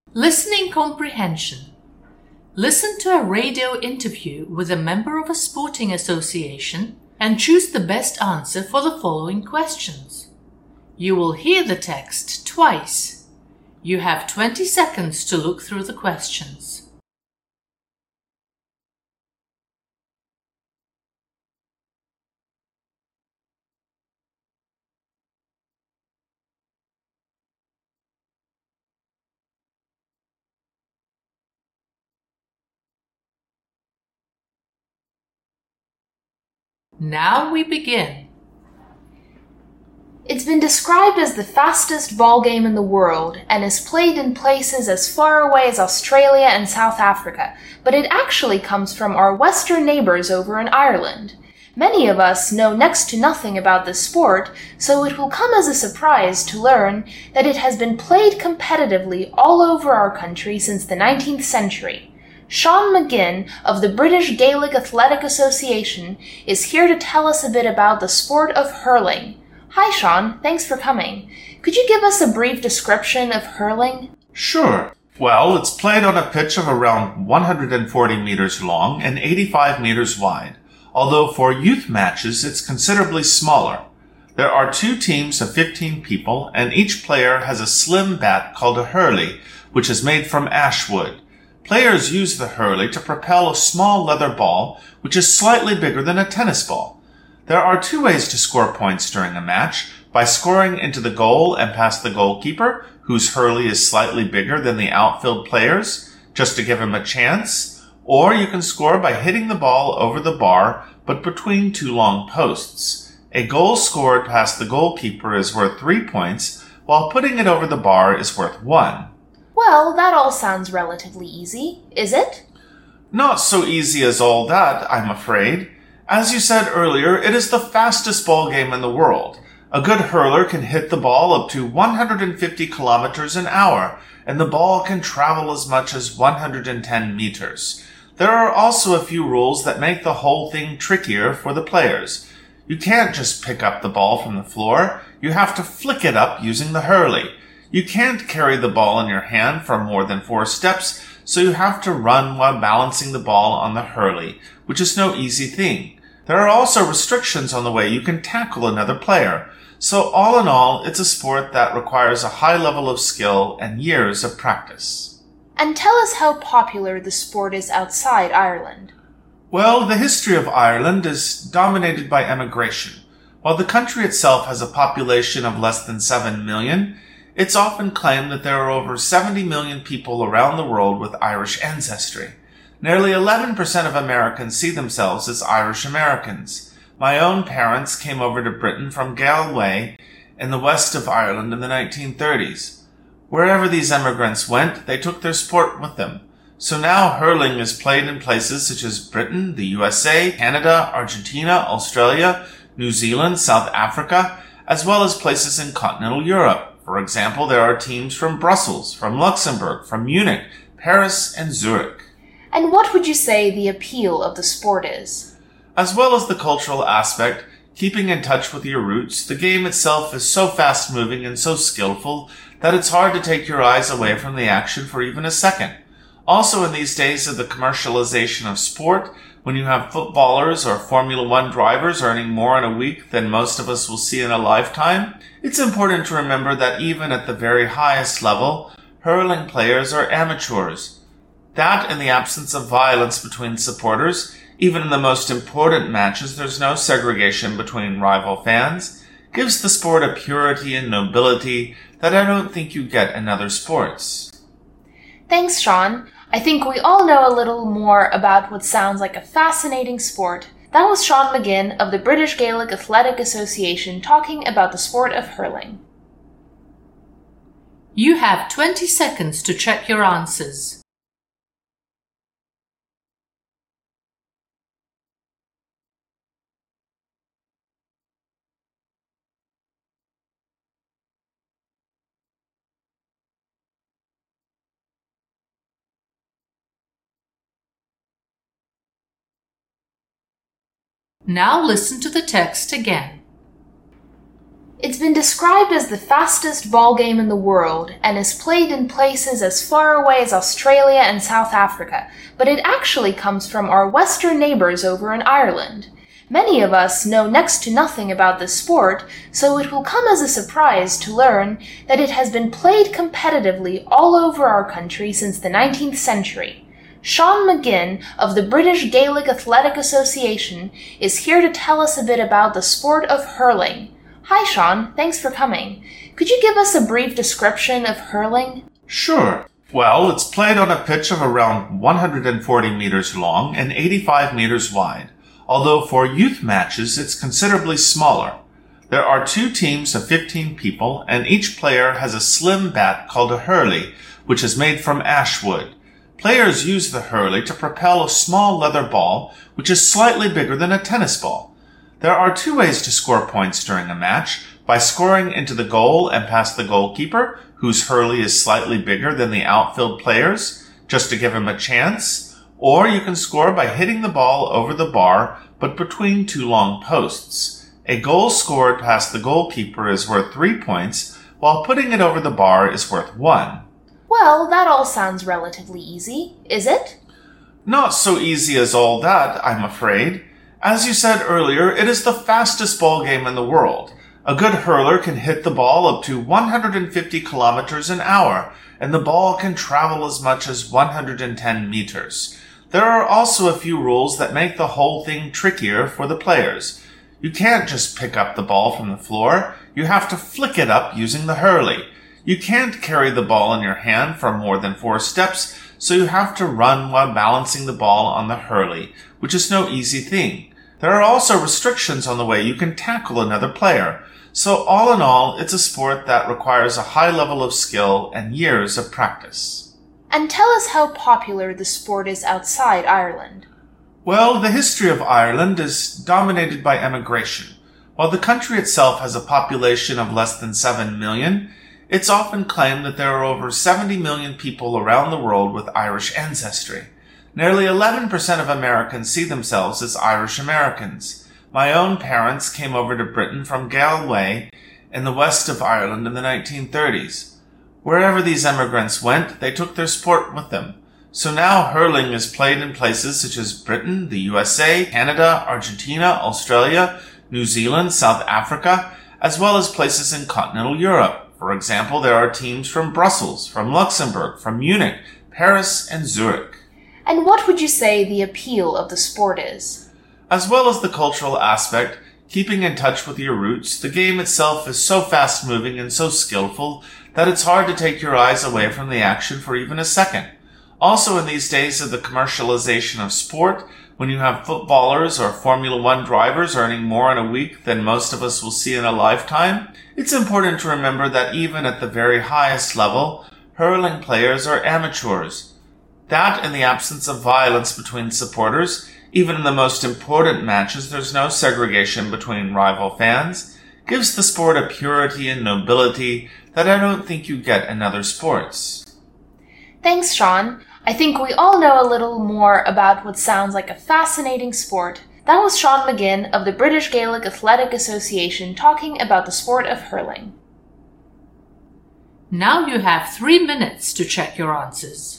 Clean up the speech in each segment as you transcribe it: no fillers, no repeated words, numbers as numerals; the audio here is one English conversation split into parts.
Listening comprehension. Listen to a radio interview with a member of a sporting association and choose the best answer for the following questions. You will hear the text twice. You have 20 seconds to look through the questions. Now we begin. It's been described as the fastest ball game in the world and is played in places as far away as Australia and South Africa, but it actually comes from our western neighbors over in Ireland. Many of us know next to nothing about this sport, so it will come as a surprise to learn that it has been played competitively all over our country since the 19th century. Sean McGinn of the British Gaelic Athletic Association is here to tell us a bit about the sport of hurling. Hi Sean, thanks for coming. Could you give us a brief description of hurling? Sure. Well, it's played on a pitch of around 140 meters long and 85 meters wide, although for youth matches it's considerably smaller. There are 2 teams of 15 people, and each player has a slim bat called a hurley, which is made from ash wood. Players use the hurley to propel a small leather ball, which is slightly bigger than a tennis ball. There are 2 ways to score points during a match: by scoring into the goal and past the goalkeeper, whose hurley is slightly bigger than the outfield players, just to give him a chance, or you can score by hitting the ball over the bar, but between 2 long posts. A goal scored past the goalkeeper is worth 3 points, while putting it over the bar is worth 1. Well, that all sounds relatively easy, is it? Not so easy as all that, I'm afraid. As you said earlier, it is the fastest ball game in the world. A good hurler can hit the ball up to 150 kilometers an hour, and the ball can travel as much as 110 meters. There are also a few rules that make the whole thing trickier for the players. You can't just pick up the ball from the floor. You have to flick it up using the hurley. You can't carry the ball in your hand for more than 4 steps, so you have to run while balancing the ball on the hurley, which is no easy thing. There are also restrictions on the way you can tackle another player. So all in all, it's a sport that requires a high level of skill and years of practice. And tell us how popular the sport is outside Ireland. Well, the history of Ireland is dominated by emigration. While the country itself has a population of less than 7 million, it's often claimed that there are over 70 million people around the world with Irish ancestry. Nearly 11% of Americans see themselves as Irish Americans. My own parents came over to Britain from Galway in the west of Ireland in the 1930s. Wherever these immigrants went, they took their sport with them. So now hurling is played in places such as Britain, the USA, Canada, Argentina, Australia, New Zealand, South Africa, as well as places in continental Europe. For example, there are teams from Brussels, from Luxembourg, from Munich, Paris, and Zurich. And what would you say the appeal of the sport is? As well as the cultural aspect, keeping in touch with your roots, the game itself is so fast-moving and so skillful that it's hard to take your eyes away from the action for even a second. Also, in these days of the commercialization of sport, when you have footballers or Formula One drivers earning more in a week than most of us will see in a lifetime, it's important to remember that even at the very highest level, hurling players are amateurs. That, in the absence of violence between supporters, even in the most important matches there's no segregation between rival fans, gives the sport a purity and nobility that I don't think you get in other sports. Thanks, Sean. I think we all know a little more about what sounds like a fascinating sport. That was Sean McGinn of the British Gaelic Athletic Association talking about the sport of hurling. You have 20 seconds to check your answers. Now listen to the text again. It's been described as the fastest ball game in the world and is played in places as far away as Australia and South Africa, but it actually comes from our western neighbors over in Ireland. Many of us know next to nothing about this sport, so it will come as a surprise to learn that it has been played competitively all over our country since the 19th century. Sean McGinn of the British Gaelic Athletic Association is here to tell us a bit about the sport of hurling. Hi Sean, thanks for coming. Could you give us a brief description of hurling? Sure. Well, it's played on a pitch of around 140 meters long and 85 meters wide, although for youth matches it's considerably smaller. There are 2 teams of 15 people, and each player has a slim bat called a hurley, which is made from ash wood. Players use the hurley to propel a small leather ball, which is slightly bigger than a tennis ball. There are 2 ways to score points during a match: by scoring into the goal and past the goalkeeper, whose hurley is slightly bigger than the outfield players, just to give him a chance, or you can score by hitting the ball over the bar, but between 2 long posts. A goal scored past the goalkeeper is worth 3 points, while putting it over the bar is worth 1. Well, that all sounds relatively easy, is it? Not so easy as all that, I'm afraid. As you said earlier, it is the fastest ball game in the world. A good hurler can hit the ball up to 150 kilometers an hour, and the ball can travel as much as 110 meters. There are also a few rules that make the whole thing trickier for the players. You can't just pick up the ball from the floor. You have to flick it up using the hurley. You can't carry the ball in your hand for more than 4 steps, so you have to run while balancing the ball on the hurley, which is no easy thing. There are also restrictions on the way you can tackle another player. So all in all, it's a sport that requires a high level of skill and years of practice. And tell us how popular the sport is outside Ireland. Well, the history of Ireland is dominated by emigration. While the country itself has a population of less than 7 million, it's often claimed that there are over 70 million people around the world with Irish ancestry. Nearly 11% of Americans see themselves as Irish Americans. My own parents came over to Britain from Galway in the west of Ireland in the 1930s. Wherever these immigrants went, they took their sport with them. So now hurling is played in places such as Britain, the USA, Canada, Argentina, Australia, New Zealand, South Africa, as well as places in continental Europe. For example, there are teams from Brussels, from Luxembourg, from Munich, Paris, and Zurich. And what would you say the appeal of the sport is? As well as the cultural aspect, keeping in touch with your roots, the game itself is so fast-moving and so skillful that it's hard to take your eyes away from the action for even a second. Also, in these days of the commercialization of sport, when you have footballers or Formula One drivers earning more in a week than most of us will see in a lifetime, it's important to remember that even at the very highest level, hurling players are amateurs. That, in the absence of violence between supporters, even in the most important matches there's no segregation between rival fans, gives the sport a purity and nobility that I don't think you get in other sports. Thanks, Sean. I think we all know a little more about what sounds like a fascinating sport. That was Sean McGinn of the British Gaelic Athletic Association talking about the sport of hurling. Now you have 3 minutes to check your answers.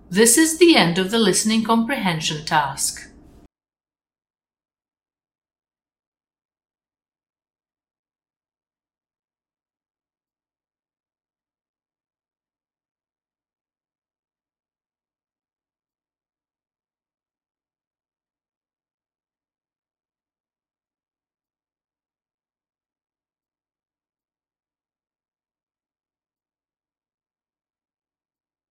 This is the end of the listening comprehension task.